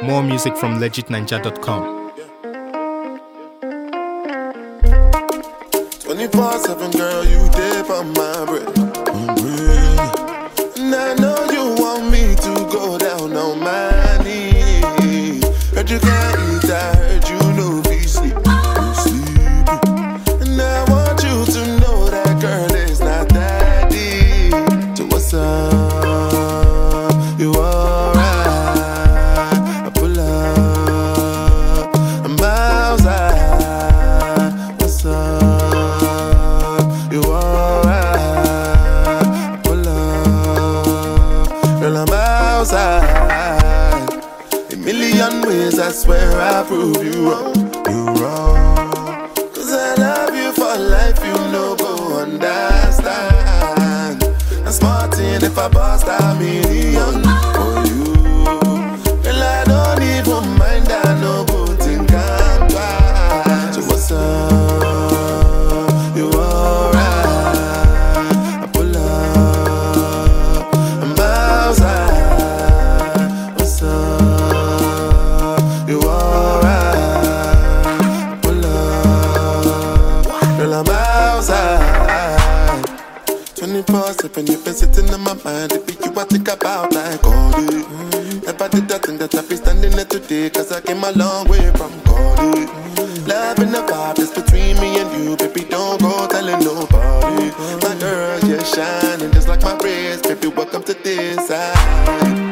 More music from legitninja.com. 24/7, girl, you dip on my bread. And I know you want me to go down on my knees. Heard you can't eat, I heard you know be sleep. And I want you to know that girl is not that deep. So what's up? You alright? I pull up, I'm outside. What's up? You alright? I pull up, girl, I'm outside. A million ways, I swear I prove you wrong. You wrong. 'Cause I love you for life, you know, go understand. I'm smarting if I bust a million for you. Girl, I don't even mind, I know good thing come twice. So what's up? You alright? I pull up, I'm outside. What's up? You alright? I pull up, girl, I'm outside. 24/7, you've been sitting in my mind. It be you I think about like all day. Never did that thing that I be standing there today, 'cause I came a long way from God. Love and the vibe is between me and you, baby, don't go telling nobody. My girl, you're shining just like my wrist, baby, welcome to this side.